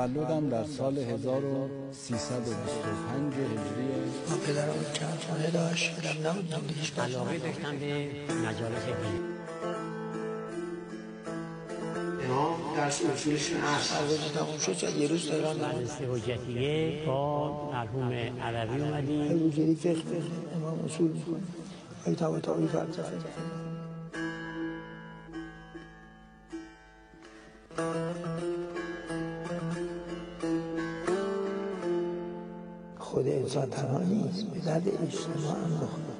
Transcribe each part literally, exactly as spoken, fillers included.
تولدم در سال هزار و سیصد و بیست و پنج هجری. ما پدرم چند خونه داشت کدم نبودم دیگه علاقه داشتم به مجالس دین. امام درس اصولشون هست. از تموم شد یه روز تهران مدرسه حجتیه با مرحوم عربی اومدیم. حجتی فقه فقه امام اصول میخونیم. ای طباطبایی فلسفه. خود انسان تنها نیست، به درد اجتماع هم بخوره.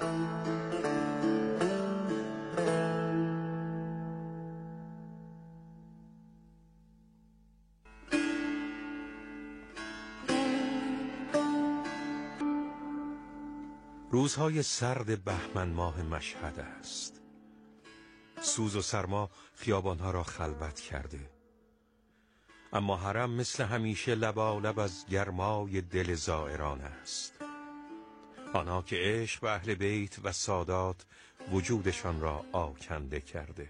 روزهای سرد بهمن ماه مشهد است. سوز و سرما خیابانها را خلوت کرده، اما حرم مثل همیشه لبالب از گرمای دل زائران است. آنها که عشق به اهل بیت و سادات وجودشان را آکنده کرده.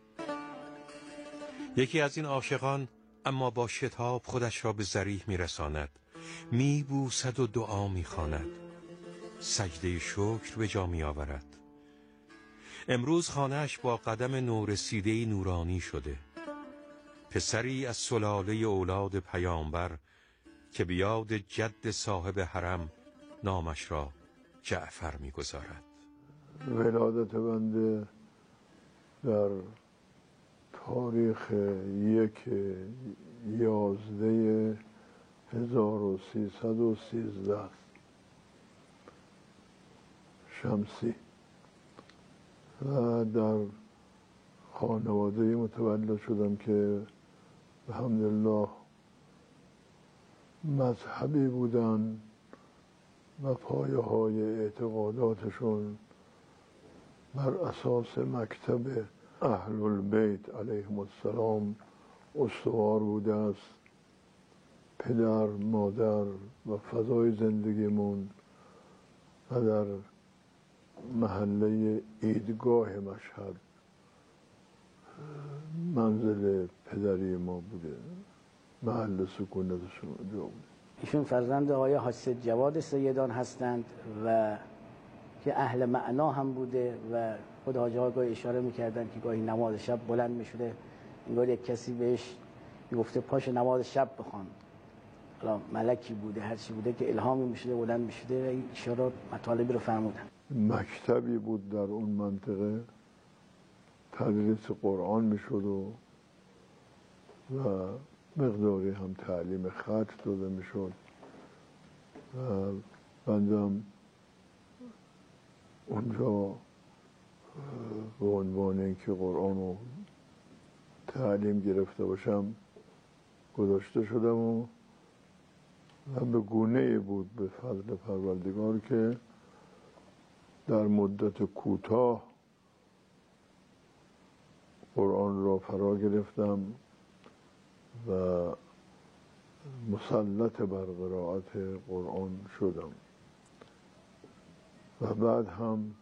یکی از این عاشقان اما با شتاب خودش را به ضریح میرساند، میبوسد و دعا میخواند، سجده شکر به جا می آورد. امروز خانه‌اش با قدم نورسیده نورانی شده. پسری از سلاله اولاد پیامبر که به یاد جد صاحب حرم نامش را جعفر می گذارد. ولادت بنده در تاریخ یک یازده هزار و سیصد و سیزده شمسی و در خانواده متولد شدم که الحمدلله مذهبی بودن و پایه های اعتقاداتشون بر اساس مکتب اهل البیت علیهم السلام استوار بوده است. پدر، مادر و فضای زندگیمون و در محله عیدگاه مشهد منزل پدری ما بوده، محل سکونتشون اونجا بوده. ایشون فرزند آقای حاج سید جواد سیدان هستند و که اهل معنا هم بوده و خود حاج آقا گاهی اشاره میکردن که گاهی نماز شب بلند میشده، انگار یک کسی بهش میگفته پاش نماز شب بخوان. حالا ملکی بوده، هر چی بوده که الهامی میشده بلند میشده و این اشارات مطالبی رو فرمودن. مکتبی بود در اون منطقه، تدریس قرآن میشد و و مقداری هم تعلیم خط داده میشد و بندم اونجا به عنوان اینکه قرآن رو تعلیم گرفته باشم گذاشته شدم و و به گونه بود به فضل پروردگار که در مدت کوتاه قرآن را فرا گرفتم و مسلط بر قرائت قرآن شدم و بعد هم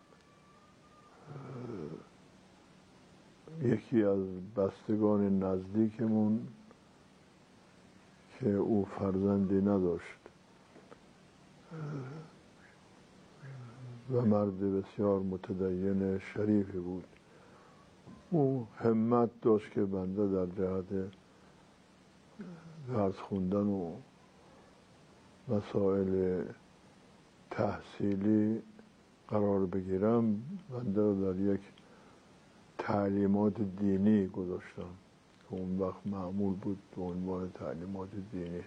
یکی از بستگان نزدیکمون که او فرزندی نداشت و مرد بسیار متدین شریفی بود، او همت داشت که بنده در جهت درس خوندن و مسائل تحصیلی قرار بگیرم. بنده رو در یک تعلیمات دینی گذاشتم که اون وقت معمول بود به عنوان تعلیمات دینی.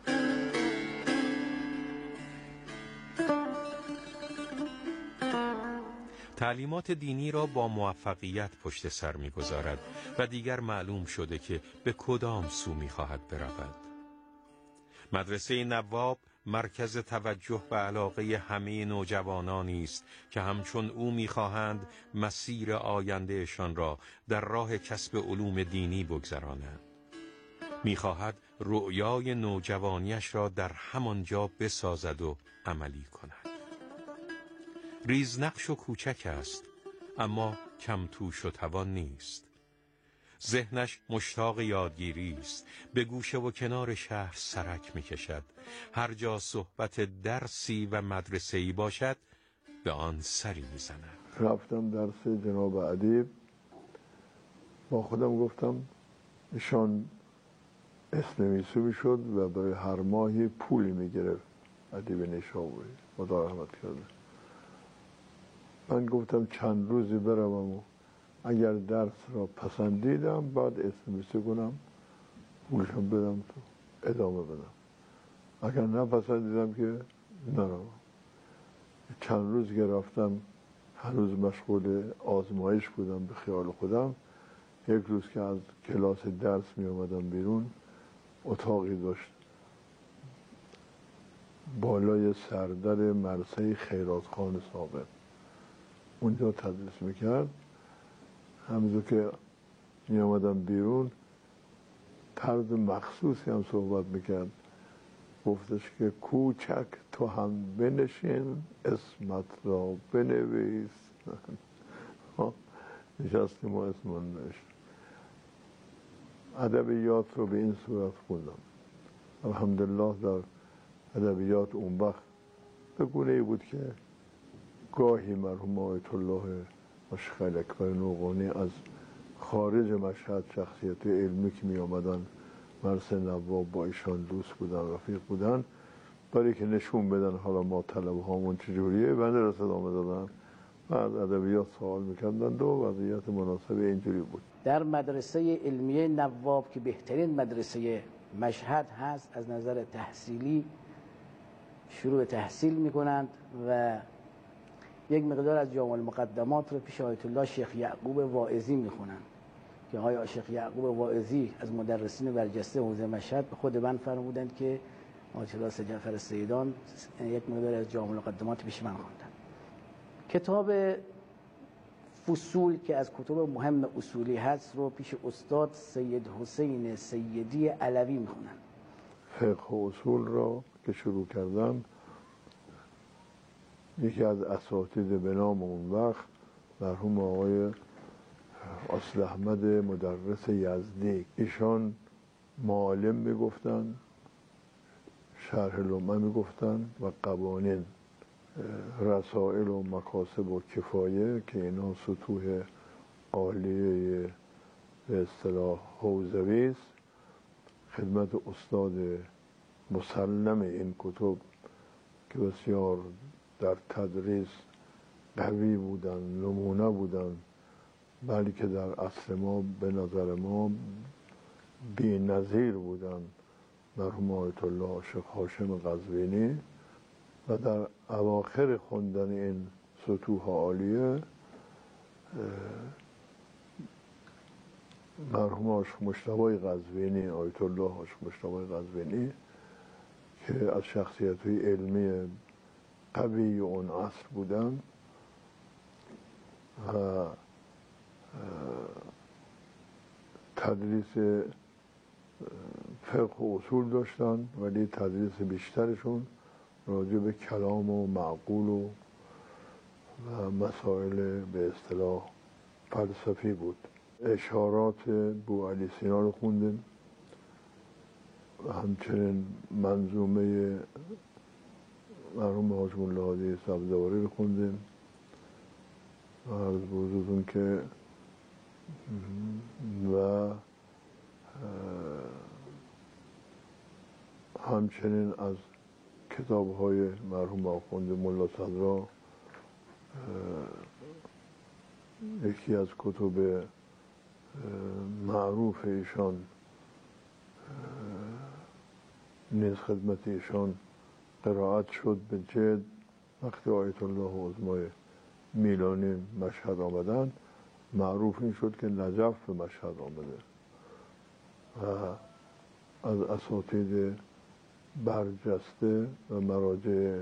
تعلیمات دینی را با موفقیت پشت سر می‌گذارد و دیگر معلوم شده که به کدام سو می‌خواهد برود. مدرسه نواب مرکز توجه و علاقه همه نوجوانانی است که همچون او می‌خواهند مسیر آیندهشان را در راه کسب علوم دینی بگذرانند. می‌خواهد رؤیای نوجوانیش را در همانجا بسازد و عملی کند. ریزنقش و کوچک است، اما کم توش و توان نیست. ذهنش مشتاق یادگیری است. به گوشه و کنار شهر سرک می کشد. هر جا صحبت درسی و مدرسه‌ای باشد به آن سری می زند. رفتم درس جناب ادیب، با خودم گفتم ایشان اسم میسوبی شد و برای هر ماهی پولی میگرفت. ادیب نیشابوری خدا رحمت کرده. من گفتم چند روزی بروم و اگر درس را پسندیدم بعد اسم میسوب کنم، پولشم بدم تو ادامه بدم. اگر نپسندیدم که نروم. چند روز که رفتم هنوز مشغول آزمایش بودم به خیال خودم. یک روز که از کلاس درس می آمدم بیرون، اتاقی داشت بالای سردر مرسه خیرات خان سابق، اونجا تدریس میکرد. همینطور که می آمدم بیرون طرز مخصوصی هم صحبت میکرد. گفتش که کوچک تو هم بنشین اسمت را بنویس. نشستیم و اسم من نوشت. ادبیات رو به این صورت خوندم. الحمدلله در ادبیات اون وقت به گونه‌ای بود که گاهی مرحوم آیت الله مشخل اکبر نوقانی از خارج مشهد شخصیت علمی که می آمدن مرسه نواب با ایشان دوست بودن، رفیق بودن، برای که نشون بدن حالا ما طلبه هامون چجوریه بنده را صدا می‌زدن و از ادبیات سوال میکردند و وضعیت مناسب اینجوری بود. در مدرسه علمیه نواب که بهترین مدرسه مشهد هست، از نظر تحصیلی شروع تحصیل میکنند و یک مقدار از جامع المقدمات رو پیش آیت الله شیخ یعقوب واعظی میخونند که آقای شیخ یعقوب واعظی از مدرسین برجسته حوزه مشهد به خود من فرمودند که آیت الله سید جعفر السیدان یک مقدار از جامع المقدمات پیش من خوندن. کتاب فصول که از کتب مهم اصولی هست رو پیش استاد سید حسین سیدی علوی میخونن. فقه و اصول را که شروع کردم، یکی از اساتید به نام اون وقت مرحوم آقای اصل احمد مدرس یزدی، ایشان معالم میگفتن، شرح لمعه میگفتن و قوانین، رسائل و مکاسب و کفایه که اینا سطوح عالیه به اصطلاح حوزوی است. خدمت استاد مسلم این کتب که بسیار در تدریس قوی بودن، نمونه بودن، بلکه در عصر ما به نظر ما بی نظیر بودن، مرحوم آیت الله شیخ هاشم قزوینی. و در اواخر خوندن این سطوح عالیه مرحوم عاشق مجتبی قزوینی، آیت الله عاشق مجتبی قزوینی که از شخصیت‌های علمی قوی اون عصر بودن و تدریس فقه و اصول داشتن، ولی تدریس بیشترشون راجع به کلام و معقول و, و مسائل به اصطلاح فلسفی بود. اشارات بو علی سینا رو خوندیم و همچنین منظومه مرحوم حاج ملا هادی سبزواری رو خوندیم و عرض به حضورتون که و همچنین از کتاب های مرحوم آخوند ملا صدرا، یکی از کتب معروف ایشان نیز خدمت ایشان قرائت شد به جد وقتی آیت الله عظمای میلانی مشهد آمدن. معروف این شد که نجف به مشهد آمده و از اساتید برجسته و مراجع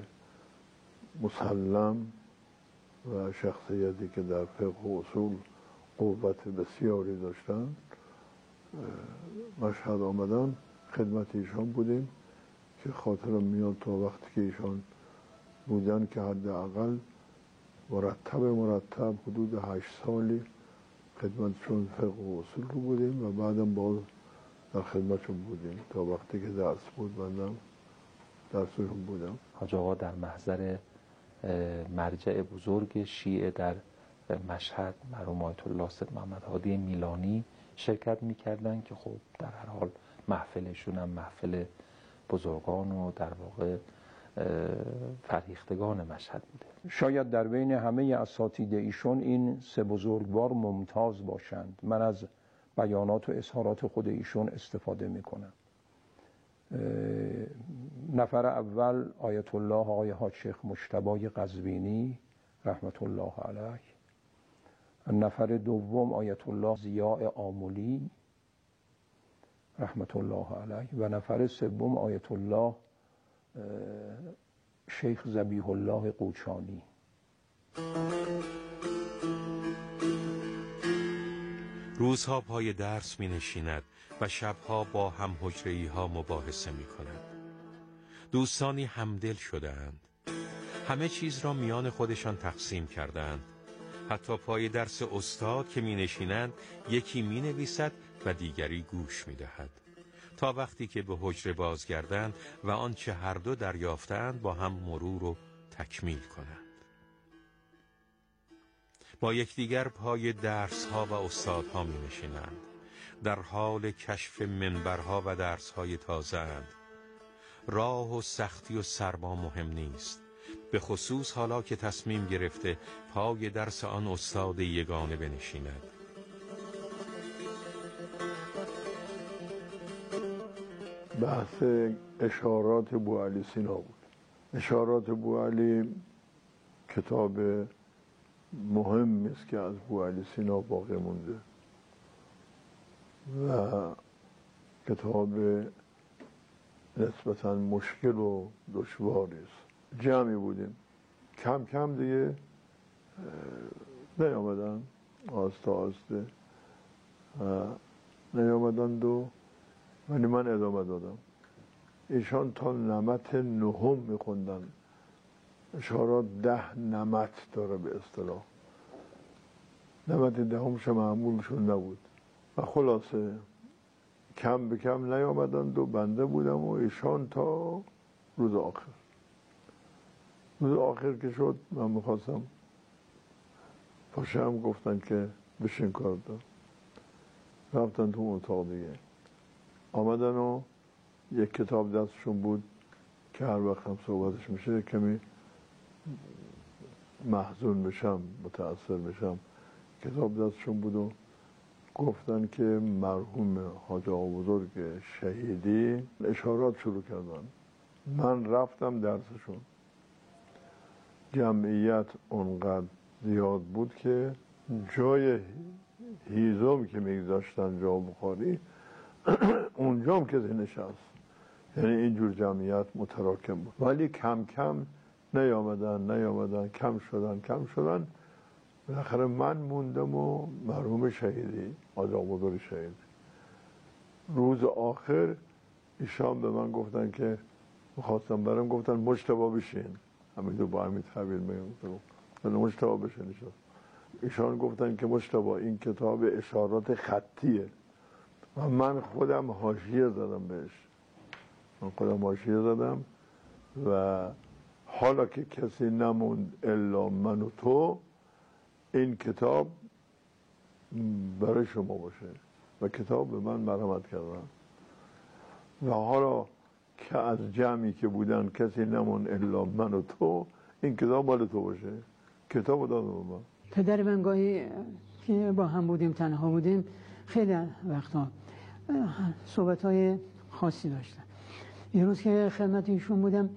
مسلم و شخصیتی که در فقه و اصول قوت بسیاری داشتن مشهد آمدن. خدمت ایشان بودیم که خاطرم میاد تا وقتی که ایشان بودن که حداقل مرتب مرتب حدود هشت سالی خدمتشون فقه و اصول رو بودیم و بعدم باز در خدمتشون بودیم تا وقتی که درس بود بندم درسشون بودم. حاج آقا در محضر مرجع بزرگ شیعه در مشهد مرحوم آیت الله سید محمد هادی میلانی شرکت میکردن که خب در هر حال محفلشون هم محفل بزرگان و در واقع فرهیختگان مشهد بوده. شاید در بین همه اساتید ایشون این سه بزرگوار ممتاز باشند. من از بیانات و اظهارات خود ایشون استفاده میکنم. نفر اول آیت الله آقای حاج شیخ مجتبی قزوینی رحمت الله علیه، نفر دوم آیت الله ضیاء آملی رحمت الله علیه و نفر سوم آیت الله شیخ ذبیح الله قوچانی. روزها پای درس می نشیند و شبها با هم حجره‌ای ها مباحثه می کند. دوستانی همدل شدند. همه چیز را میان خودشان تقسیم کردند. حتی پای درس استاد که می نشینند یکی می نویسد و دیگری گوش می دهد. تا وقتی که به حجره بازگردند و آنچه هر دو دریافتند با هم مرور و تکمیل کنند. با یکدیگر پای درس‌ها و استادها می نشینند. در حال کشف منبرها و درس‌های تازه‌اند. راه و سختی و سرما مهم نیست، به خصوص حالا که تصمیم گرفته پای درس آن استاد یگانه بنشیند. بحث اشارات بوعلی سینا بود. اشارات بوعلی کتاب مهم است که از بوعلی سینا باقی مونده و کتاب نسبتاً مشکل و دشواری است. جمعی بودیم، کم کم دیگه نیامدن، آسته آسته نیامدن دو ولی من ادامه دادم. ایشان تا نمت نهم میخوندن. اشارات ده نمت داره به اصطلاح. نمت دهمش معمولشون نبود و خلاصه کم به کم نیامدن و بنده بودم و ایشان تا روز آخر. روز آخر که شد من میخواستم پاشم، گفتن که بشین کار دار. رفتن تو اتاق دیگه، آمدن و یک کتاب دستشون بود که هر وقت هم صحبتش میشه کمی محزون بشم، متأثر بشم. کتاب دستشون بود و گفتن که مرحوم حاج آقا بزرگ شهیدی اشارات شروع کردن. من رفتم درسشون. جمعیت اونقدر زیاد بود که جای هیزم که میگذاشتن جا بخاری اونجا هم کسی نشست. یعنی اینجور جمعیت متراکم بود ولی کم کم نیامدن نیامدن کم شدن کم شدن بالاخره من موندم و مرحوم شهیدی حاج آقا بزرگ شهیدی. روز آخر ایشان به من گفتن که میخواستم برم، گفتن مجتبی بشین. همین دو با همین تعبیر میگم مجتبی بشین. ایشان ایشان گفتن که مجتبی این کتاب اشارات خطیه و من خودم حاشیه زدم بهش. من خودم حاشیه زدم و حالا که کسی نموند الا من و تو، این کتاب برای شما باشه و کتاب به من مرحمت کردن و حالا که از جمعی که بودن کسی نموند الا من و تو، این کتاب مال تو باشه. کتاب دادم به من. پدر من گاهی که با هم بودیم تنها بودیم خیلی وقتا صحبت های خاصی داشتن. یه روز که خدمت ایشون بودم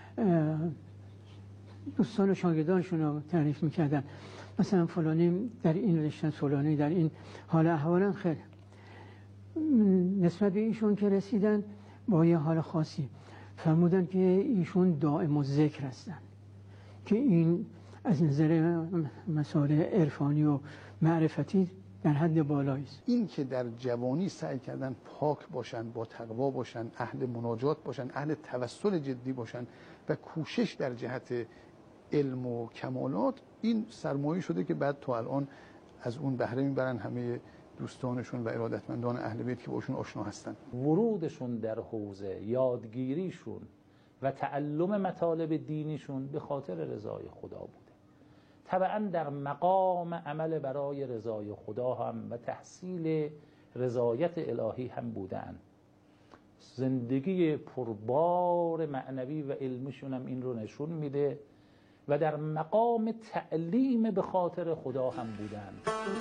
دوستان و شاگردانشون رو تعریف میکردن، مثلا فلانی در این رشته، فلانی در این حال احوالا. خیلی نسبت به ایشون که رسیدن با یه حال خاصی فرمودن که ایشون دائم الذکر هستن، که این از نظر مسائل عرفانی و معرفتی در حد بالایی است. این که در جوانی سعی کردن پاک باشن، با تقوا باشن، اهل مناجات باشن، اهل توسل جدی باشن و کوشش در جهت علم و کمالات، این سرمایه شده که بعد تا الان از اون بهره میبرن همه دوستانشون و ارادتمندان اهل بیت که باشون آشنا هستن. ورودشون در حوزه، یادگیریشون و تعلم مطالب دینیشون به خاطر رضای خدا بوده. طبعا در مقام عمل برای رضای خدا هم و تحصیل رضایت الهی هم بودن. زندگی پربار معنوی و علمیشون هم این رو نشون میده و در مقام تعلیم به خاطر خدا هم بودن.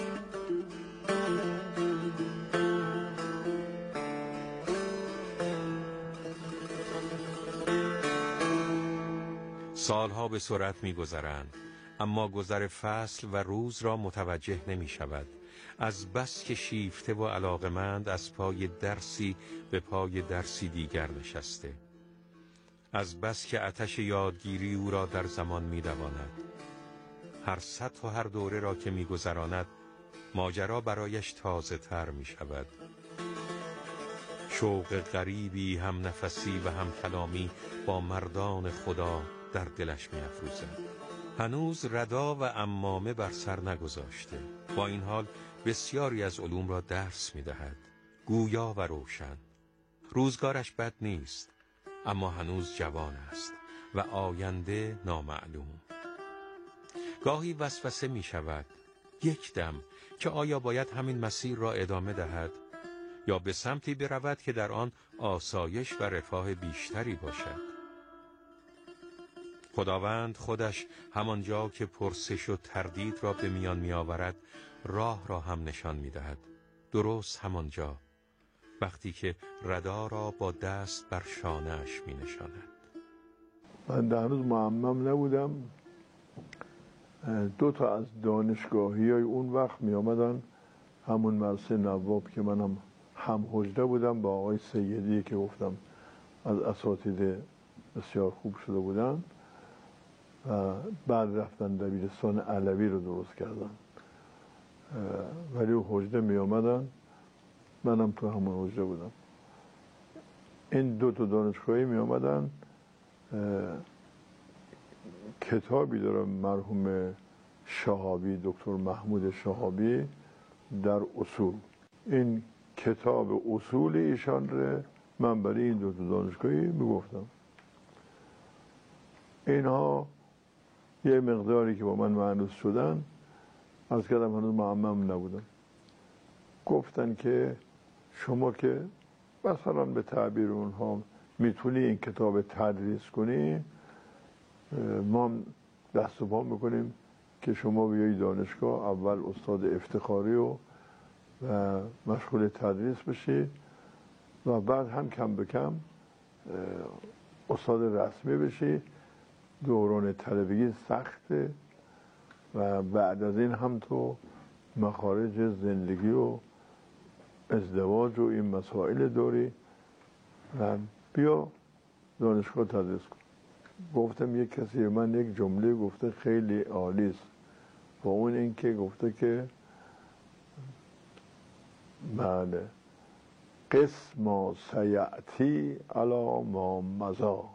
سالها به سرعت می‌گذرند، اما گذر فصل و روز را متوجه نمی شود. از بس که شیفته و علاقمند از پای درسی به پای درسی دیگر نشسته، از بس که آتش یادگیری او را در زمان می دواند. هر سطح و هر دوره را که می گذراند ماجرا برایش تازه تر می شود. شوق غریبی هم نفسی و هم کلامی با مردان خدا در دلش می افروزد. هنوز ردا و عمامه بر سر نگذاشته، با این حال بسیاری از علوم را درس می دهد، گویا و روشن. روزگارش بد نیست، اما هنوز جوان است و آینده نامعلوم. گاهی وسوسه می شود یک دم که آیا باید همین مسیر را ادامه دهد یا به سمتی برود که در آن آسایش و رفاه بیشتری باشد. خداوند خودش همانجا که پرسش و تردید را به میان می آورد راه را هم نشان می دهد. درست همانجا وقتی که ردا را با دست بر شانه‌اش می نشاند. من هنوز معمم نبودم. دو تا از دانشگاهی های اون وقت می آمدن همون مدرسه نواب که منم هم حجره بودم با آقای سیدی که گفتم از اساتید بسیار خوب شده بودن و بعد رفتن دبیرستان علوی رو درست کردن، ولی او حجره می آمدن، منم تو همون حجره بودم. این دو تا دانشگاهی می آمدن. کتابی داره مرحوم شهابی، دکتر محمود شهابی، در اصول. این کتاب اصول ایشان رو من برای این دو تا دانشگاهی میگفتم. اینها یه مقداری که با من معنوس شدن، از کردم هنوز معمم نبودم، گفتن که شما که مثلا به تعبیر اونها میتونی این کتاب تدریس کنی، ما دست و پا میکنیم که شما بیایی دانشگاه، اول استاد افتخاری و و مشغول تدریس بشی و بعد هم کم به کم استاد رسمی بشی. دوران طلبگی سخته و بعد از این هم تو مخارج زندگی و ازدواج و این مسائل داری و بیا دانشگاه تدریس کن. گفتم یک کسی من یک جمله گفته خیلی عالی است، و اون این که گفته که بله قسم سیعتی علی ما مضی،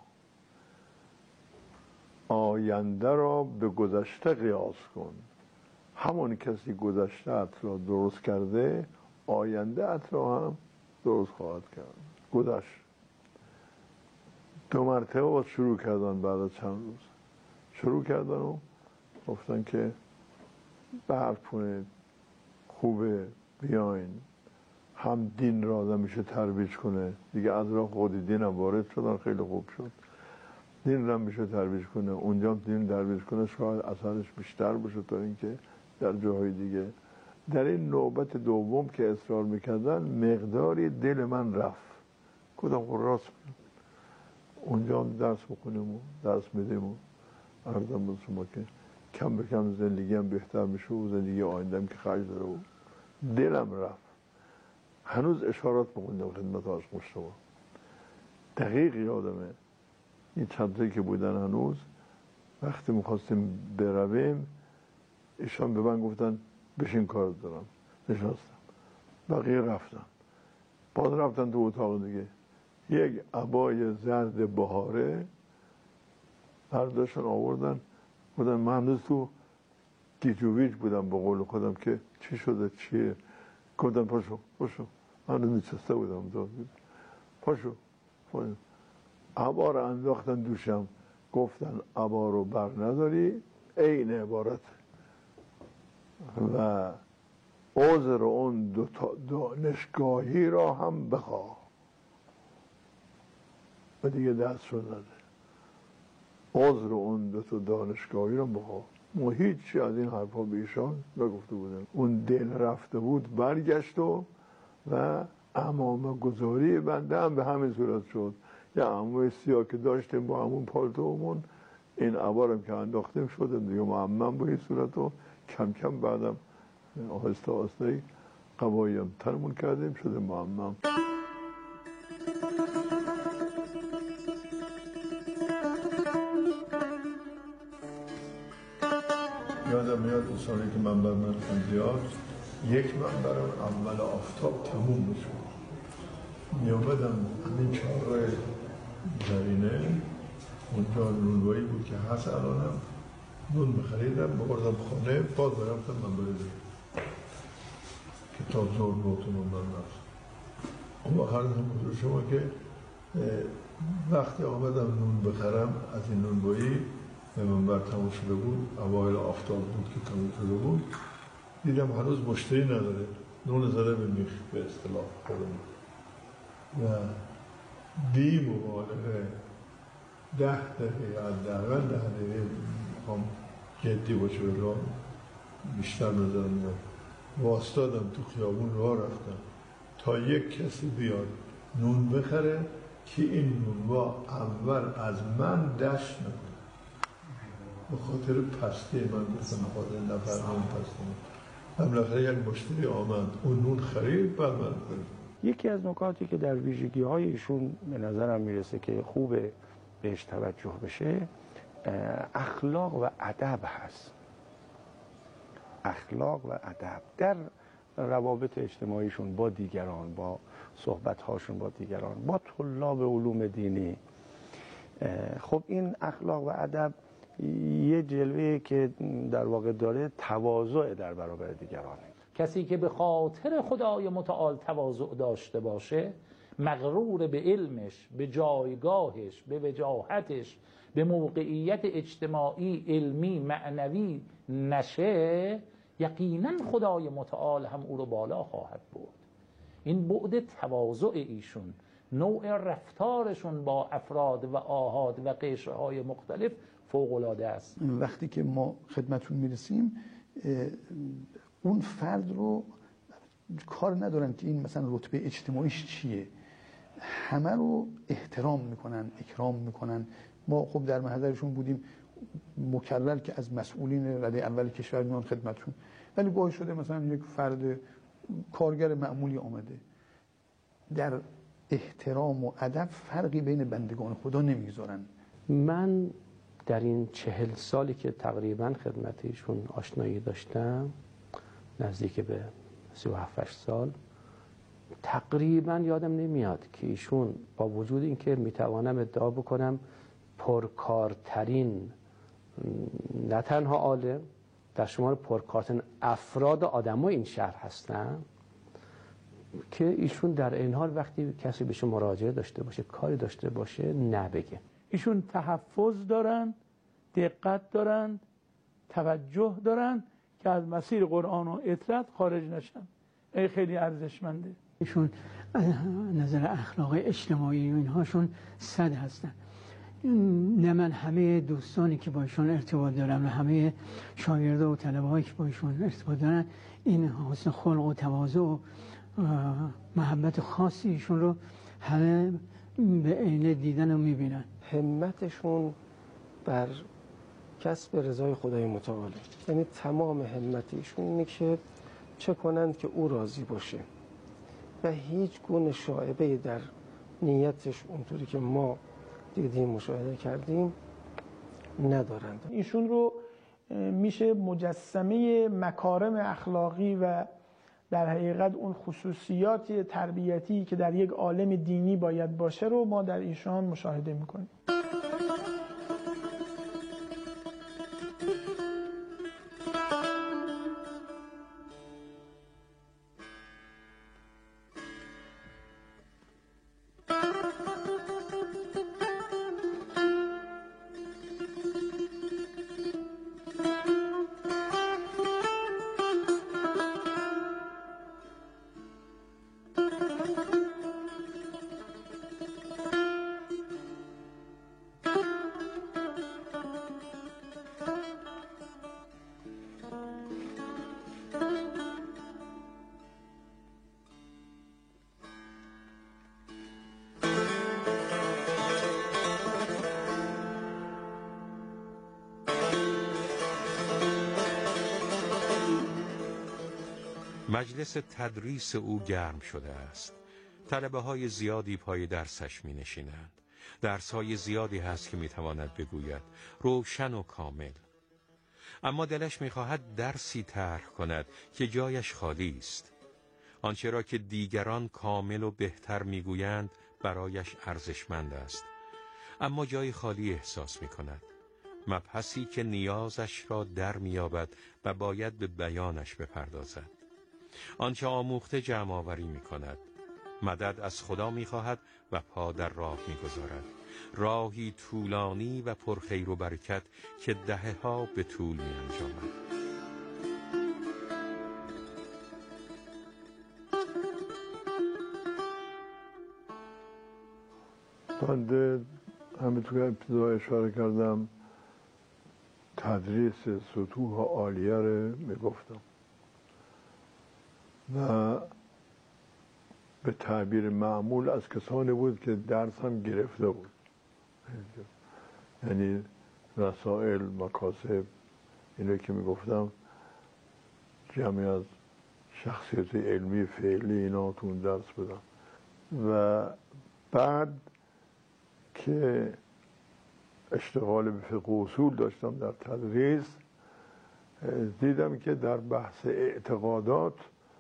آینده را به گذشته قیاس کن. همون کسی گذشته ات را درست کرده آینده ات را هم درست خواهد کرد. گذشت دو مرتبه باز شروع کردن، بعد از چند روز شروع کردن و گفتن که برد کنید، خوبه بیاین، هم دین را آدم میشه ترویج کنه دیگه. از راه خود دین هم وارد شدن، خیلی خوب شد. دین را میشه ترویج کنه، اونجا دین ترویج کنه شاید اثرش بیشتر بشه تا اینکه در جاهای دیگه. در این نوبت دوم که اصرار میکردن مقداری دل من رفت، گفتم خب راست اونجا درس بکنیم و درس میدیم و عرضم بود شما که کم به کم زندگی هم بهتر میشه و زندگی آیندهم که خرج داره و دلم رفت. هنوز اشارات بخوندم خدمت از مجتمع دقیق یادمه. این چندتایی که بودن هنوز وقتی میخواستیم برویم ایشان به من گفتن بشین کار دارم، نشستم. بقیه رفتن، باز رفتن تو اتاق دیگه. یک عبای زرد بهاره برداشتن آوردن، گفتن مهندس تو گیجویج بودم به قول خودم که چی شده چیه. گفتم پاشو پاشو، من نشسته بودم داد پاشو پاشو. عبا رو انداختن دوشم، گفتن عبا رو بر نداری، این عبارت و عذر اون دو تا دانشگاهی را هم بخواه و دیگه دست رو نده. عذر اون دو تا دانشگاهی را بخواه. ما هیچی از این حرفا به ایشان نگفته بودن. اون دل رفته بود برگشت و و عمامه گذاری بنده هم به همین صورت شد. یه عموی سیاه که داشتیم با همون پالتومون، این عبارم که انداختیم شدم دیگه معمم با این صورت و کم کم بعدم آهسته آهسته قوایی هم ترمون کردیم شده معمم. یادم میاد اون سالی که منبر من زیاد، یک منبرم اول آفتاب تموم میشد. می آمدم همین چهارراه زرینه، اونجا نونوایی بود که هست الانم، نون بخریدم ببردم خانه، باز برفتم منبر زیر کتاب زور بودتون من نفت. اما هر هم بودو شما که وقتی آمدم نون بخرم از این نونوایی به منبر تموم شده بود، اوایل آفتاب بود که تموم شده بود، دیدم هنوز مشتری نداره، نون زده به میخ به اصطلاح خودم و بی مبالغه ده دقیقه حداقل ده دقیقه میخوام جدی باشه راه بیشتر نظر میاد واسطادم تو خیابون راه رفتم تا یک کسی بیاد نون بخره که این نونوا اول از من دشت نکنه. به خاطر پستی من گفتم خاطر نفر نون پستی من هم بالاخره یک مشتری آمد اون نون خرید بعد من خرید. یکی از نکاتی که در ویژگی های ایشون به نظرم میرسه که خوبه بهش توجه بشه اخلاق و ادب هست. اخلاق و ادب در روابط اجتماعیشون با دیگران، با صحبت هاشون با دیگران، با طلاب علوم دینی. خب این اخلاق و ادب یه جلوه که در واقع داره تواضع در برابر دیگرانه. کسی که به خاطر خدای متعال تواضع داشته باشه، مغرور به علمش، به جایگاهش، به وجاهتش، به موقعیت اجتماعی، علمی، معنوی نشه، یقینا خدای متعال هم او رو بالا خواهد برد. این بعد تواضع ایشون، نوع رفتارشون با افراد و آحاد و قشرهای مختلف فوق‌العاده است. وقتی که ما خدمتون میرسیم اون فرد رو کار ندارن که این مثلا رتبه اجتماعیش چیه، همه رو احترام میکنن، اکرام میکنن. ما خب در محضرشون بودیم مکرر که از مسئولین رده اول کشور میان خدمتشون، ولی گاهی شده مثلا یک فرد کارگر معمولی آمده. در احترام و ادب فرقی بین بندگان خدا نمیگذارن. من در این چهل سالی که تقریبا خدمت ایشون آشنایی داشتم، نزدیک به سی و هفت سال، تقریبا یادم نمیاد که ایشون با وجود اینکه میتوانم ادعا بکنم پرکارترین نه تنها عالم، در شمار پرکارترین افراد آدمای این شهر هستن، که ایشون در این حال وقتی کسی بهش مراجعه داشته باشه، کاری داشته باشه، نبگه. ایشون تحفظ دارن، دقت دارن، توجه دارن که از مسیر قرآن و اطاعت خارج نشن. این خیلی ارزشمنده. ایشون نظر اخلاق اجتماعی و اینهاشون صد هستن. نه من همه دوستانی که با ایشون ارتباط دارم و همه شاگرده و طلبه هایی که با ایشون ارتباط دارن این حسن خلق و تواضع و محبت خاصی ایشون رو همه به عینه دیدن و میبینن. همتشون بر کسب رضای خدای متعال، یعنی تمام همتشون اینه که چه کنند که او راضی باشه و هیچ گونه شائبه در نیتش اونطوری که ما دیدیم مشاهده کردیم ندارند. ایشون رو میشه مجسمه مکارم اخلاقی و در حقیقت اون خصوصیات تربیتی که در یک عالم دینی باید باشه رو ما در ایشان مشاهده میکنیم. مجلس تدریس او گرم شده است. طلبه های زیادی پای درسش می نشینند. درس های زیادی هست که می تواند بگوید، روشن و کامل. اما دلش می خواهد درسی طرح کند که جایش خالی است. آنچه را که دیگران کامل و بهتر می گویند برایش ارزشمند است، اما جای خالی احساس می کند. مبحثی که نیازش را در می یابد و باید به بیانش بپردازد. آنچه آموخته جمع آوری می کند. مدد از خدا می خواهد و پا در راه می گذارد. راهی طولانی و پرخیر و برکت که دهه ها به طول می انجامد. بنده همینطور که ابتدا اشاره کردم تدریس سطوح عالیه رو میگفتم و به تعبیر معمول از کسانی بود که درس هم گرفته بود، یعنی رسائل، مکاسب، اینو که میگفتم جمعی از شخصیت علمی فعلی اینا تو اون درس بدم. و بعد که اشتغال به فقه و اصول داشتم در تدریس، دیدم که در بحث اعتقادات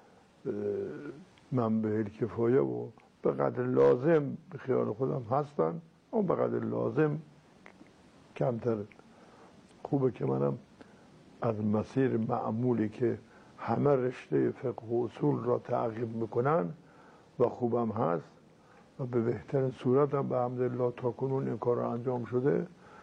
منبع الکفایه و به قدر لازم به خیال خودم هستن، اما به قدر لازم کمتر. خوبه که منم از مسیر معمولی که همه رشته فقه و اصول را تعقیب میکنن و خوبم هست و به بهترین صورت هم به حمدالله تا کنون این کار انجام شده،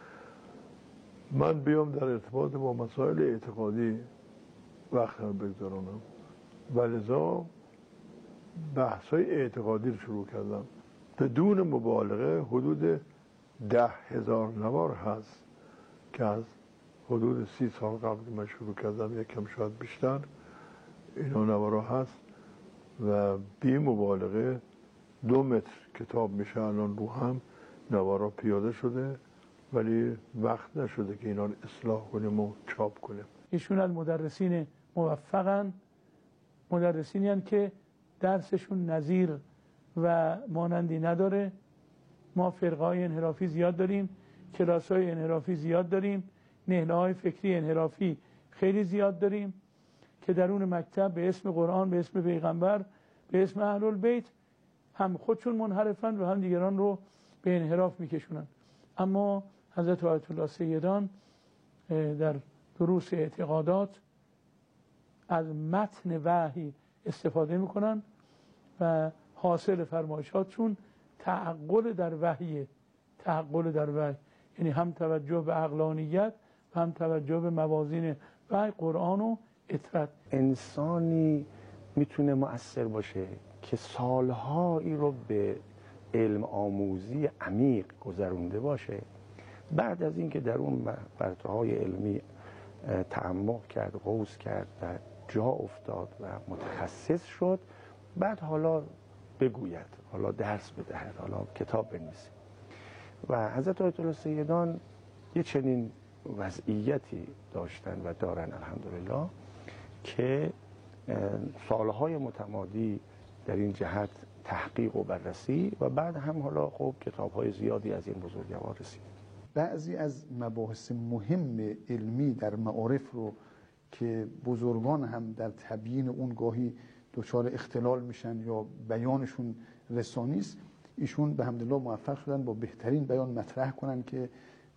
من بیام در ارتباط با مسائل اعتقادی وقت رو بگذارونم و لذا بحث‌های اعتقادی رو شروع کردم. بدون مبالغه حدود ده هزار نوار هست که از حدود سی سال قبل من شروع کردم، یکم شاید بیشتر، اینا نوارا هست و بی مبالغه دو متر کتاب میشه الان رو هم نوارا پیاده شده، ولی وقت نشده که اینا رو اصلاح کنیم و چاپ کنیم. ایشون از مدرسین موفقن، مدرسینی هستند که درسشون نظیر و مانندی نداره. ما فرقه‌های انحرافی زیاد داریم، کلاس‌های انحرافی زیاد داریم، نهله‌های فکری انحرافی خیلی زیاد داریم که درون مکتب به اسم قرآن، به اسم پیغمبر، به اسم اهل البیت هم خودشون منحرفن و هم دیگران رو به انحراف میکشونن. اما حضرت آیت الله سیدان در دروس اعتقادات از متن وحی استفاده میکنن و حاصل فرمایشاتشون تعقل در وحیه. تعقل در وحی یعنی هم توجه به عقلانیت و هم توجه به موازین وحی، قرآن و اطرت. انسانی میتونه مؤثر باشه که سالهایی رو به علم آموزی عمیق گذرونده باشه، بعد از اینکه در اون برترهای علمی تعمق کرد، غوص کرد و جا افتاد و متخصص شد، بعد حالا بگوید، حالا درس بدهد، حالا کتاب بنویسه. و حضرت آیت الله سیدان یه چنین وضعیتی داشتن و دارن الحمدلله که سالهای متمادی در این جهت تحقیق و بررسی و بعد هم حالا خب کتاب‌های زیادی از این بزرگوار رسید. بعضی از مباحث مهم علمی در معارف رو که بزرگان هم در تبیین اون گاهی دچار اختلال میشن یا بیانشون رسانی است، ایشون به حمدالله موفق شدن با بهترین بیان مطرح کنن که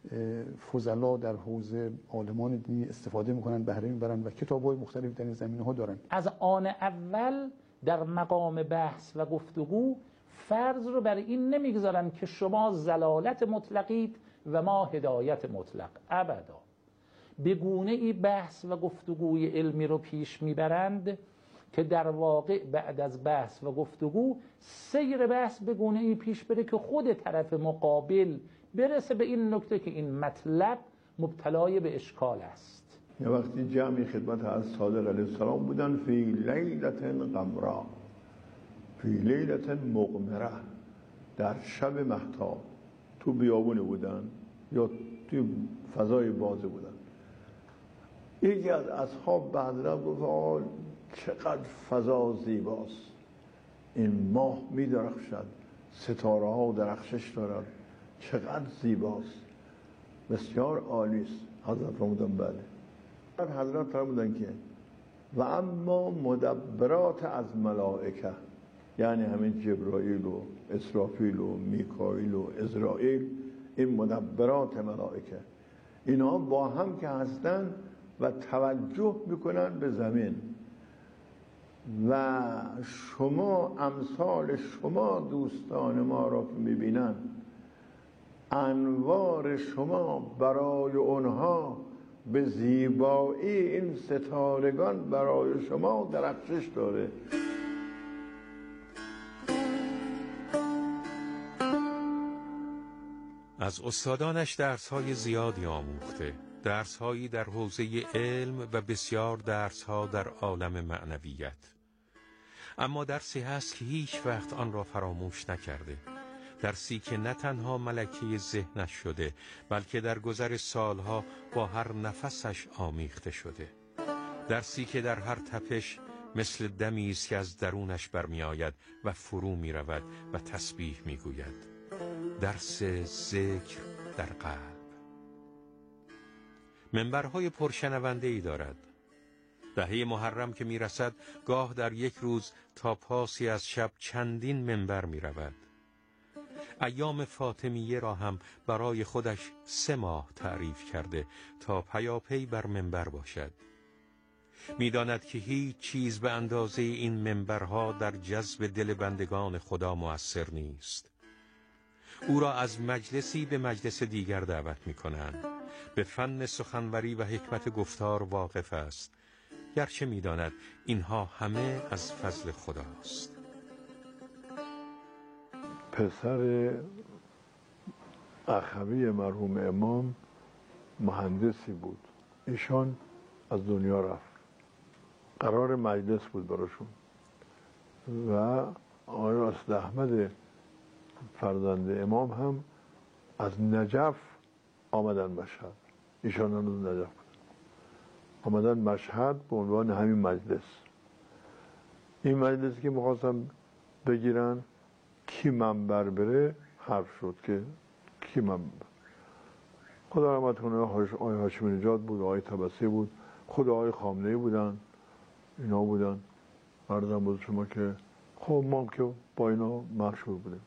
فضلا در حوزه عالمان دینی استفاده میکنن، بهره میبرن و کتاب‌های مختلف در این زمینه‌ها دارن. از آن اول در مقام بحث و گفتگو فرض رو بر این نمیگذارن که شما ضلالت مطلقید و ما هدایت مطلق. ابدا. به گونه ای بحث و گفتگوی علمی رو پیش میبرند که در واقع بعد از بحث و گفتگو سیر بحث به گونه ای پیش بره که خود طرف مقابل برسه به این نکته که این مطلب مبتلای به اشکال است. یه وقتی جمعی خدمت از صادق علیه السلام بودن فی لیلت قمرا، فی لیلت مقمره، در شب مهتاب تو بیابونه بودن یا تو فضای بازه بودن. یکی از اصحاب بعد رفت گفت آه چقدر فضا زیباست، این ماه می درخشد، ستاره ها درخشش دارد، چقدر زیباست، بسیار عالی است. حضرت فرمودن بله. حضرت فرمودن که و اما مدبرات از ملائکه، یعنی همین جبرائیل و اسرافیل و میکائیل و عزرائیل، این مدبرات ملائکه، اینا با هم که هستن و توجه میکنن به زمین و شما امثال شما دوستان ما را که میبینن، انوار شما برای اونها به زیبایی این ستارگان برای شما درخشش داره. از استادانش درس‌های زیادی آموخته، درس‌هایی در حوزه علم و بسیار درس‌ها در عالم معنویت. اما درسی هست که هیچ وقت آن را فراموش نکرده، درسی که نه تنها ملکه ذهنش شده بلکه در گذر سالها با هر نفسش آمیخته شده، درسی که در هر تپش مثل دمی است که از درونش برمی آید و فرو می رود و تسبیح می گوید. درس ذکر در قلب. منبرهای پرشنونده‌ای دارد. دهه محرم که می رسد گاه در یک روز تا پاسی از شب چندین منبر می رود. ایام فاطمیه را هم برای خودش سه ماه تعریف کرده تا پیاپی بر منبر باشد. می‌داند که هیچ چیز به اندازه این منبرها در جذب دل بندگان خدا مؤثر نیست. او را از مجلسی به مجلس دیگر دعوت می‌کنند. به فن سخنوری و حکمت گفتار واقف است، گرچه می‌داند اینها همه از فضل خداست. پسر اخوی مرحوم امام مهندسی بود، ایشان از دنیا رفت، قرار مجلس بود براشون و آقای اسد احمد فرزند امام هم از نجف آمدن مشهد، ایشان هم از نجف بود آمدن مشهد به عنوان همین مجلس. این مجلسی که میخواستم بگیرن کی منبر بره حرف شد که کی منبر. خدا رحمت کنه آقای هاشمی نژاد بود، آقای طبسی بود، خود آقای خامنه‌ای بودن، اینا بودن. عرضم بود شما که خب ما که با اینا مشهور بودیم.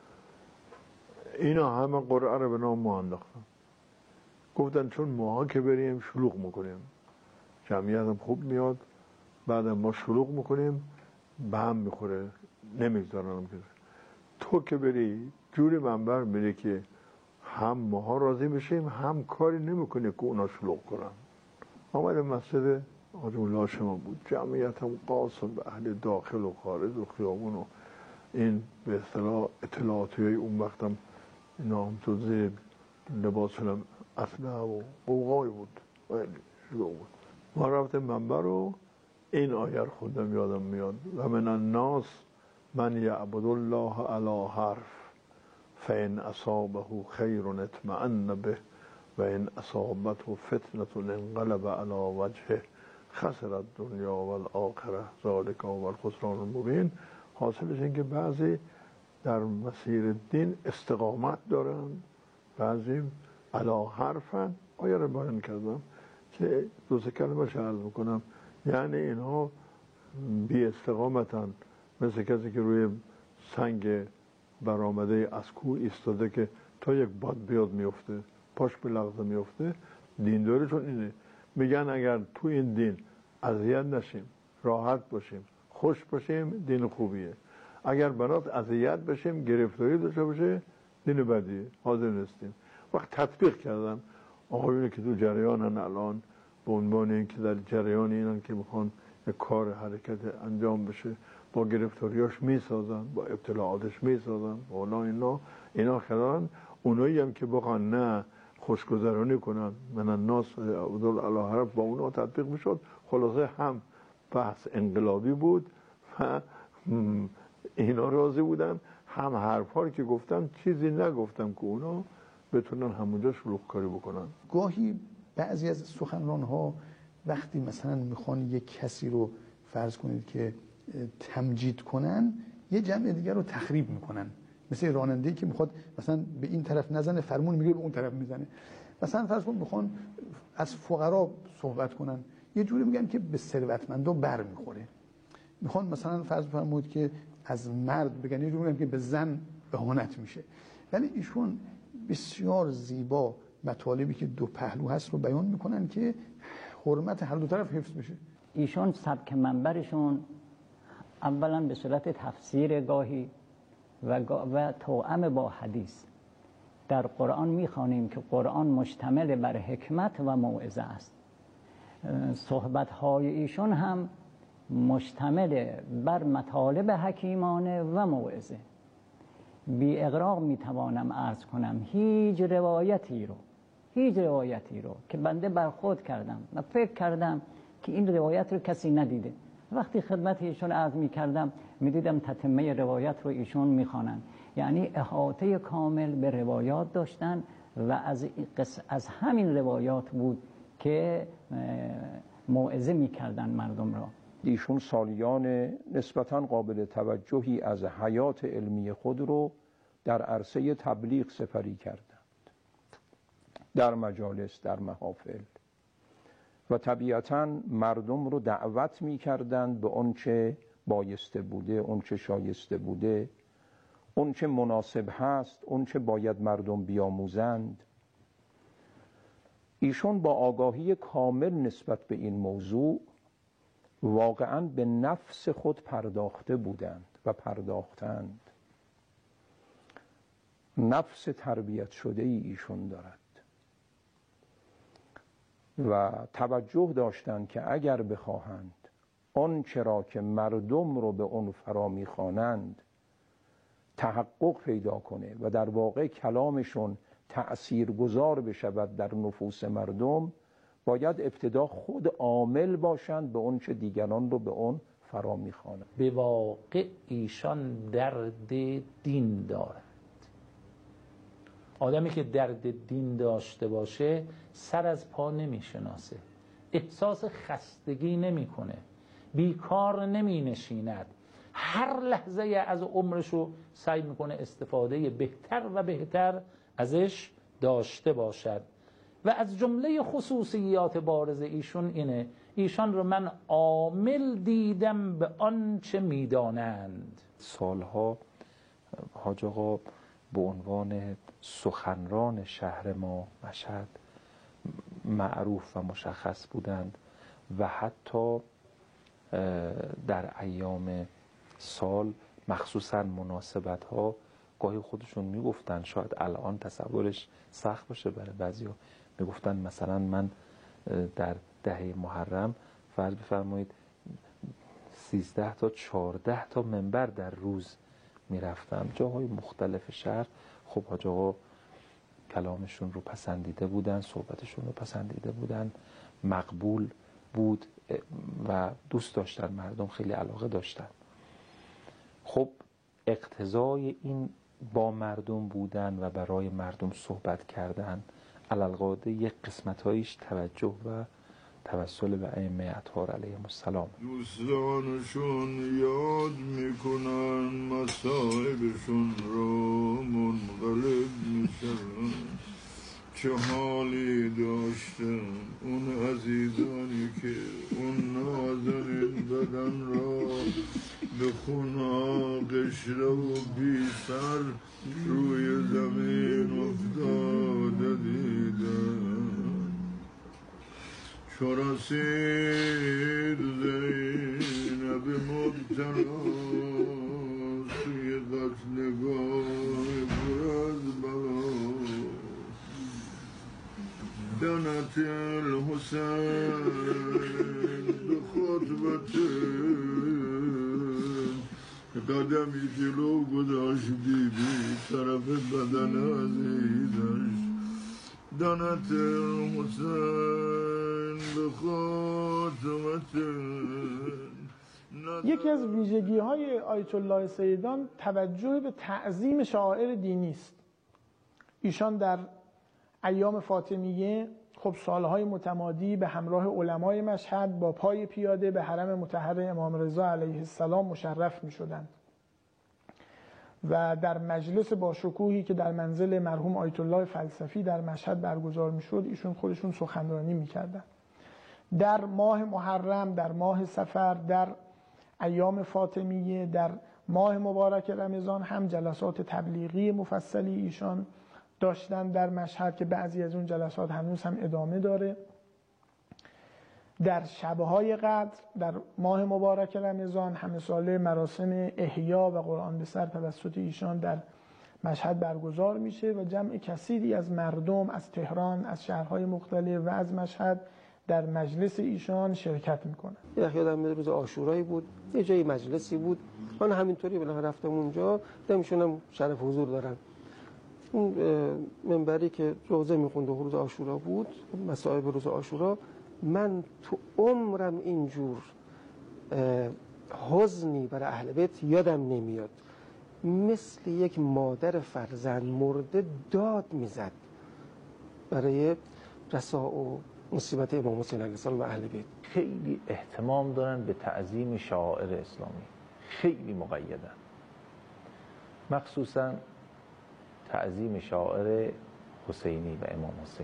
اینا همه قرعه رو به نام ما انداختن، گفتن چون ماها که بریم شلوغ میکنیم، جمعیت هم خوب میاد، بعد ما شلوغ میکنیم به هم میخوره، نمیگذارنم که تو که بری جوری منبر میری که هم ماها راضی بشیم هم کاری نمیکنه که اونا شلوغ کنن. آمد مسجد حاج مولا شما بود، جمعیت هم قاصر به اهل داخل و خارج و خیابون و این به اصطلاح اطلاعاتی اون وقت هم اینا هم تو زیر لباس هم اسلحه و قوقای بود، شلوغ بود. ما رفتیم منبر رو این آیه رو خودم یادم میاد و من الناس من یعبد الله علی حرف فان اصابه خیر اطمأن به و ان اصابته فتنه انقلب علی وجهه خسر الدنیا والآخره ذلک هو الخسران المبین. حاصلش این که بعضی در مسیر دین استقامت دارن، بعضی علی حرفن. آیه رو بیان کردم که دو سه کلمه عرض میکنم، یعنی اینها بی استقامتن، مثل کسی که روی سنگ برآمده از کوه ایستاده که تا یک باد بیاد میفته، پاش به لغزه میفته. دیندارشون اینه، میگن اگر تو این دین اذیت نشیم، راحت باشیم، خوش باشیم، دین خوبیه. اگر برات اذیت بشیم، گرفتاری داشته باشه، دین بدیه، حاضر نیستیم. وقت تطبیق کردن آقایونی که تو جریانن الان، به عنوان این که در جریان اینن که میخوان یک کار حرکت انجام بشه، با گرفتاریاش میسازن، با ابتلاعاتش میسازن، اونا اینا اینا خدان. اونایی هم که بخوان نه خوشگذرانی کنن، من الناس عبدال علی حرف، با اونا تطبیق میشد. خلاصه هم بحث انقلابی بود و اینا راضی بودن، هم حرفا که گفتم چیزی نگفتم که اونا بتونن همونجا شلوغ کاری بکنن. گاهی بعضی از سخنران ها وقتی مثلا میخوان یک کسی رو فرض کنید که تمجید کنن، یه جمع دیگر رو تخریب میکنن. مثل راننده‌ای که میخواد مثلا به این طرف نزنه، فرمون میگیره به اون طرف میزنه. مثلا فرض کن میخوان از فقرا صحبت کنن، یه جوری میگن که به ثروتمندا بر میخوره. میخوان مثلا فرض فرمایید که از مرد بگن، یه جوری میگن که به زن اهانت میشه. ولی ایشون بسیار زیبا مطالبی که دو پهلو هست رو بیان میکنن که حرمت هر دو طرف حفظ بشه. ایشون سبک منبرشون اولا به صورت تفسیر گاهی و, و توأم با حدیث. در قرآن میخوانیم که قرآن مشتمل بر حکمت و موعظه است. صحبت‌های ایشون هم مشتمل بر مطالب حکیمانه و موعظه. بی اغراق میتوانم عرض کنم هیچ روایتی رو هیچ روایتی رو که بنده برخورد کردم و فکر کردم که این روایت رو کسی ندیده، وقتی خدمت ایشون عرض میکردم میدیدم تتمه روایت رو ایشون میخوانن. یعنی احاطه کامل به روایات داشتن و از, از همین روایات بود که موعظه میکردن مردم را. ایشون سالیان نسبتاً قابل توجهی از حیات علمی خود رو در عرصه تبلیغ سپری کردند، در مجالس، در محافل، و طبیعتاً مردم رو دعوت می کردند به اون چه بایسته بوده، اون چه شایسته بوده، اون چه مناسب هست، اون چه باید مردم بیاموزند. ایشون با آگاهی کامل نسبت به این موضوع واقعاً به نفس خود پرداخته بودند و پرداختند. نفس تربیت شده ای ایشون دارد و توجه داشتند که اگر بخواهند آن چرا که مردم رو به اون فرا میخوانند تحقق پیدا کنه و در واقع کلامشون تأثیرگذار بشود در نفوس مردم، باید ابتدا خود عامل باشند به اون چه دیگران رو به اون فرا میخوانند. به واقع ایشان درد دین دارند. آدمی که درد دین داشته باشه سر از پا نمیشناسه، احساس خستگی نمیکنه، بیکار نمی نشیند، هر لحظه از عمرش رو سعی میکنه استفاده بهتر و بهتر ازش داشته باشد. و از جمله خصوصیات بارز ایشون اینه، ایشان رو من عامل دیدم به آنچه میدانند. سالها حاج آقا به عنوان سخنران شهر ما مشهد معروف و مشخص بودند و حتی در ایام سال مخصوصا مناسبت ها گاهی خودشون میگفتن، شاید الان تصورش سخت باشه برای بعضیا، میگفتن مثلا من در دهه محرم فرض بفرمایید سیزده تا چهارده تا منبر در روز میرفتم جاهای مختلف شهر. خب حاج آقا کلامشون رو پسندیده بودن، صحبتشون رو پسندیده بودن، مقبول بود و دوست داشتن، مردم خیلی علاقه داشتن. خب اقتضای این با مردم بودن و برای مردم صحبت کردن علالقاعده یک قسمت‌هایش توجه و توسل به ائمه اطهار علیهم السلام. دوستانشون یاد میکنن مصائبشون رو منقلب میشن، چه حالی داشتن اون عزیزانی که اون نازنین بدن را به خونها قشره و بی سر روی زمین افتاده دیدن. چو رسید زینب مبتلا سوی قتلگاه پر از بلا، دنت الحسین به خطبت قدمی جلو گذاشت بیبی طرف بدن عزیزش، دنت الحسین به خاتمت. یکی از ویژگی های آیت الله سیدان توجه به تعظیم شعائر دینی است. ایشان در ایام فاطمیه خب سالهای متمادی به همراه علمای مشهد با پای پیاده به حرم مطهر امام رضا علیه السلام مشرف می شدند و در مجلس با شکوهی که در منزل مرحوم آیت الله فلسفی در مشهد برگزار می شد ایشون خودشون سخنرانی می کردن. در ماه محرم، در ماه صفر، در ایام فاطمیه، در ماه مبارک رمضان هم جلسات تبلیغی مفصلی ایشان داشتن در مشهد که بعضی از اون جلسات هنوز هم ادامه داره. در شبهای قدر در ماه مبارک رمضان همه ساله مراسم احیا و قرآن به سر توسط ایشان در مشهد برگزار میشه و جمع کثیری از مردم از تهران، از شهرهای مختلف و از مشهد در مجلس ایشان شرکت میکنن. یه یادم روز عاشورایی بود، یه جایی مجلسی بود، من همینطوری بالاخره رفتم اونجا، دیدم شرف حضور دارن. اون منبری که روزه میخوند و روز عاشورا بود، مصائب روز عاشورا، من تو عمرم اینجور حزنی برای اهل بیت یادم نمیاد. مثل یک مادر فرزند مرده داد میزد برای رسا و مصیبت امام حسین علیه السلام و اهل بیت. خیلی اهتمام دارن به تعظیم شعائر اسلامی، خیلی مقیدن، مخصوصا تعظیم شاعر حسینی و امام حسین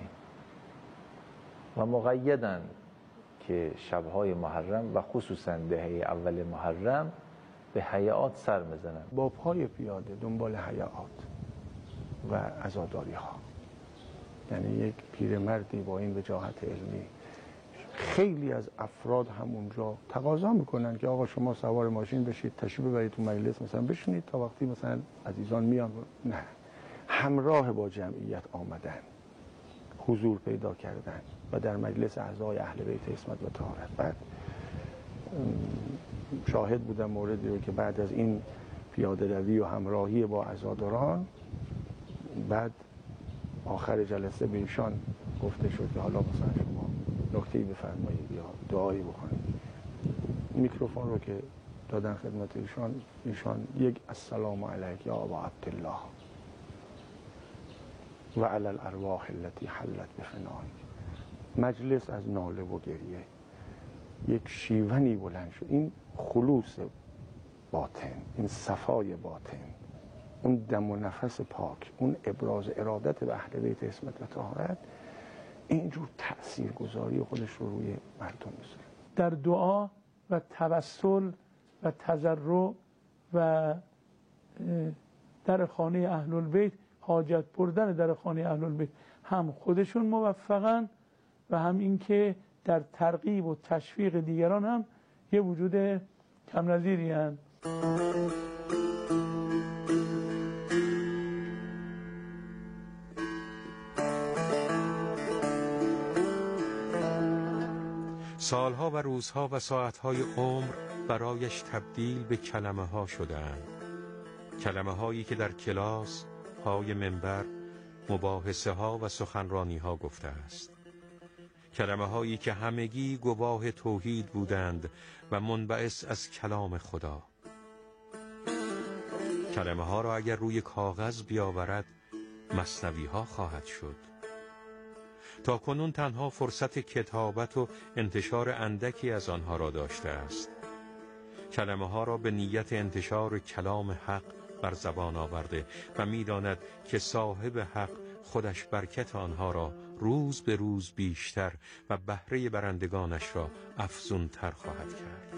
و مقیدن که شبهای محرم و خصوصا دهه اول محرم به حیات سر میزنن، با پای پیاده دنبال حیات و عزاداری ها. یعنی یک پیرمردی با این وجاهت علمی، خیلی از افراد همونجا تقاضا میکنن که آقا شما سوار ماشین بشید تشریف ببرید تو مجلس مثلا بشینید تا وقتی مثلا عزیزان میان. نه، همراه با جمعیت آمدن، حضور پیدا کردن و در مجلس اعضای اهل بیت عصمت و طهارت. بعد شاهد بودم موردی رو که بعد از این پیاده روی و همراهی با عزاداران، بعد آخر جلسه به ایشان گفته شد که حالا مثلا شما نکته‌ای بفرمایید یا دعایی بکنید. میکروفون رو که دادن خدمت ایشان، ایشان یک السلام علیک یا ابا عبدالله و علی الارواح التي حلت بفنائک. مجلس از ناله و گریه یک شیونی بلند شد. این خلوص باطن، این صفای باطن، اون دم و نفس پاک، اون ابراز ارادت به اهل بیت عصمت و طهارت، اینجور تأثیر گذاری خودش رو روی مردم میذاره. در دعا و توسل و تضرع و در خانه اهل البیت، حاجت بردن در خانه اهل البیت، هم خودشون موفقن و هم اینکه در ترغیب و تشویق دیگران هم یه وجود کم نظیری هستند. سالها و روزها و ساعتهای عمر برایش تبدیل به کلمه ها شدند، کلمه هایی که در کلاس، پای منبر، مباحثه ها و سخنرانی ها گفته است، کلمه هایی که همگی گواه توحید بودند و منبعث از کلام خدا. کلمه ها را اگر روی کاغذ بیاورد مثنوی ها خواهد شد. تا کنون تنها فرصت کتابت و انتشار اندکی از آنها را داشته است. کلمه ها را به نیت انتشار کلام حق بر زبان آورده و می‌داند که صاحب حق خودش برکت آنها را روز به روز بیشتر و بهره برندگانش را افزونتر خواهد کرد.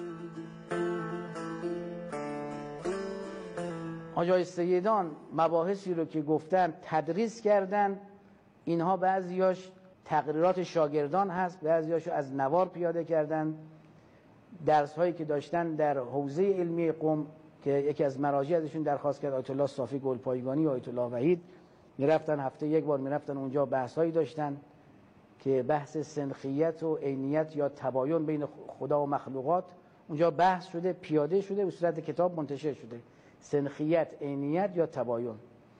حاج آقای سیدان مباحثی رو که گفتن تدریس کردن. اینها بعضیاش تقریرات شاگردان هست، بعضیاشو از نوار پیاده کردن. درس هایی که داشتن در حوزه علمی قم که یکی از مراجع ازشون درخواست کرد، آیت الله صافی گلپایگانی و آیت الله وحید، میرفتن هفته یک بار میرفتن اونجا بحث هایی داشتن که بحث سنخیت و عینیت یا تباین بین خدا و مخلوقات اونجا بحث شده، پیاده شده، به صورت کتاب منتشر شده. سنخیت، عینیت یا تباین.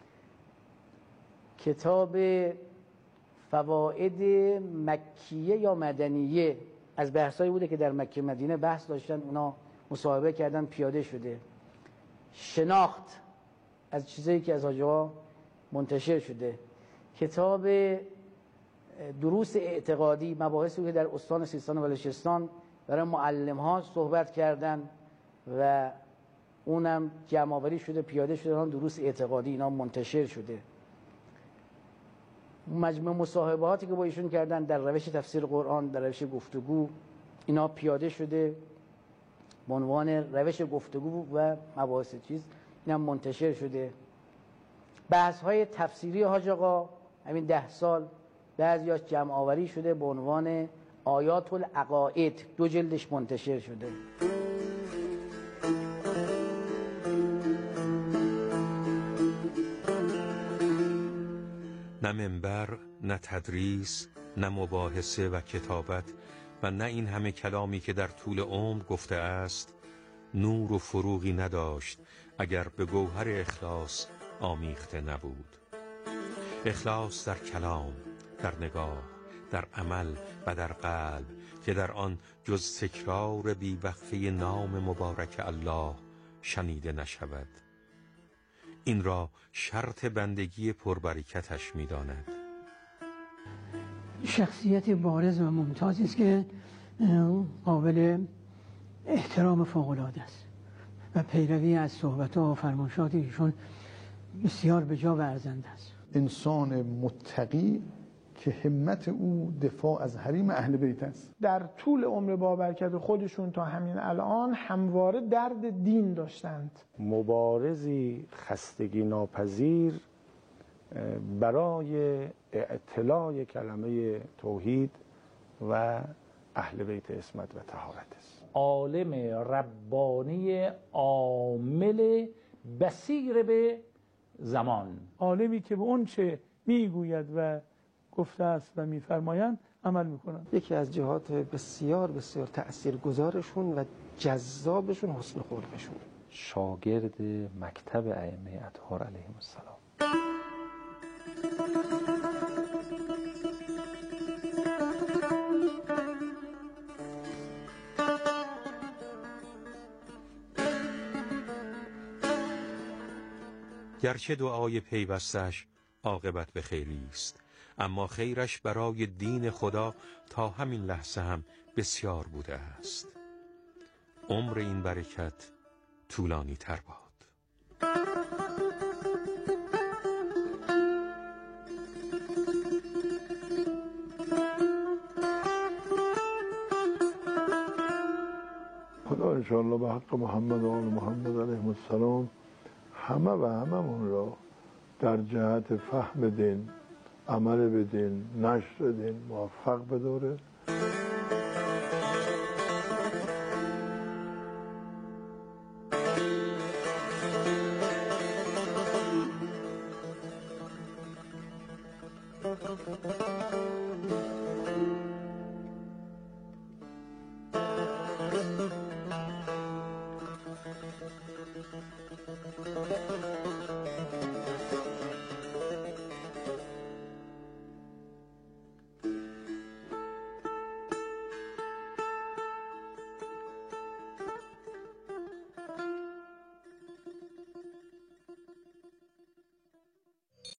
کتاب فواید مکیه یا مدنیه از بحثایی بوده که در مکه مدینه بحث داشتن، اونا مصاحبه کردن، پیاده شده. شناخت از چیزایی که از حاج آقا منتشر شده. کتاب دروس اعتقادی، مباحثی که در استان سیستان و بلوچستان برای معلم ها صحبت کردن و اونم جمع‌آوری شده، پیاده شده، اون دروس اعتقادی اینا منتشر شده. مجموع مصاحبهاتی که با ایشون کردن در روش تفسیر قرآن، در روش گفتگو، اینا پیاده شده به عنوان روش گفتگو و مباحث چیز، اینم منتشر شده. بحث های تفسیری حاج آقا همین ده سال بعضیاش جمع آوری شده به عنوان آیات العقائد، دو جلدش منتشر شده. نه منبر، نه تدریس، نه مباحثه و کتابت و نه این همه کلامی که در طول عمر گفته است نور و فروغی نداشت اگر به گوهر اخلاص آمیخته نبود. اخلاص در کلام، در نگاه، در عمل و در قلب که در آن جز تکرار بی‌وقفه نام مبارک الله شنیده نشود. این را شرط بندگی پربرکتش می داند. شخصیت بارز و ممتازی است که قابل احترام فوق‌العاده است و پیروی از صحبت‌ها و فرمایشات ایشون بسیار بجا و ارزنده است. انسان متقی که همت او دفاع از حریم اهل بیت است. در طول عمر بابرکت خودشون تا همین الان همواره درد دین داشتند. مبارزی خستگی ناپذیر برای اطلاع کلمه توحید و اهل بیت عصمت و طهارت است. عالم ربانی عامل بصیر به زمان، عالمی که به اون چه میگوید و گفته است و میفرمایند عمل میکنند. یکی از جهات بسیار بسیار تأثیرگذارشون و جذابشون حسن خلقشون. شاگرد مکتب ائمه اطهار علیهم السلام. گرچه دعای پیوستش عاقبت به خیری است، اما خیرش برای دین خدا تا همین لحظه هم بسیار بوده است. عمر این برکت طولانی تر باد. خدا انشاءالله به حق محمد و آل محمد علیهم السلام همه و هممون را در جهت فهم دین، عمل به دین، نشر دین موفق بداره.